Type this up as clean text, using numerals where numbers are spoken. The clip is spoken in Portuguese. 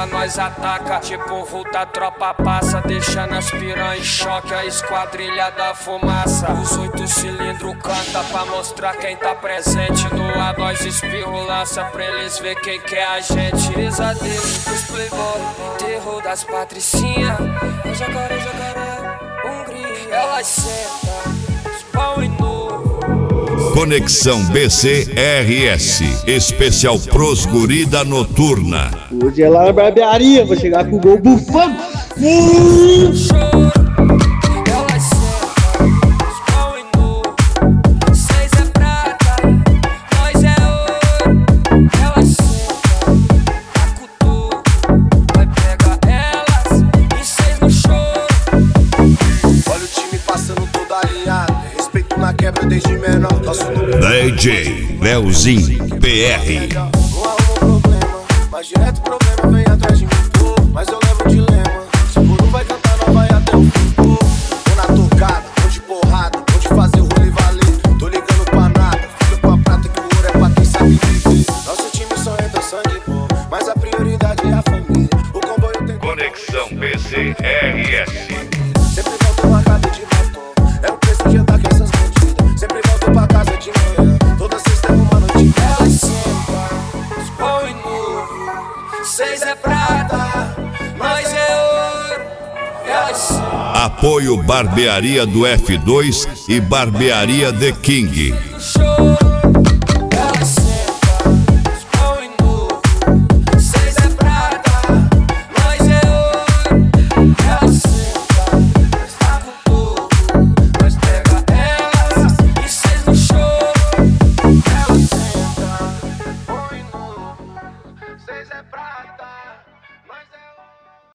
cima nós ataca. Tipo vulta, tropa passa, deixando as piranha em choque, a esquadrilha da fumaça. Os 8 cilindros canta pra mostrar quem tá presente. No ar nós espirro lança pra eles ver quem que é a gente. Pesadelo dos playboy, terror das patricinha. Jacaré, jacaré, Hungria. Elas sentam, os pau e nu. Conexão BC-RS, especial pros guri da noturna. Hoje é lá na barbearia, vou chegar com o gol bufando. Elas sentam, os pau e nu. 6 é prata, nós é ouro. Elas sentam, acutu, vai pegar elas e 6 no choro. Olha o time passando todo alinhado, respeito na quebra desde menor. DJ Leozinho PR. Não arruma problema, mas direto problema vem atrás de mim, pô. Mas eu levo um dilema, se por não vai cantar, não vai até o fim, pô. Tô na tocada, tô de porrada, tô de fazer o rolê valer. Tô ligando pra nada, fica com a prata que o ouro é pra quem sabe viver. Nosso time só entra sangue bom, mas a prioridade é a família. O comboio tem Conexão BC-RS. sempre volto marcado de batom, é o preço de andar com essas bandidas. Sempre volto pra casa de manhã, toda sexta é uma noite. Elas sentam, os pau e nu. 6 é prata, nós é ouro. Elas sentam, Apoio Barbearia do F2 e Barbearia The King. choro.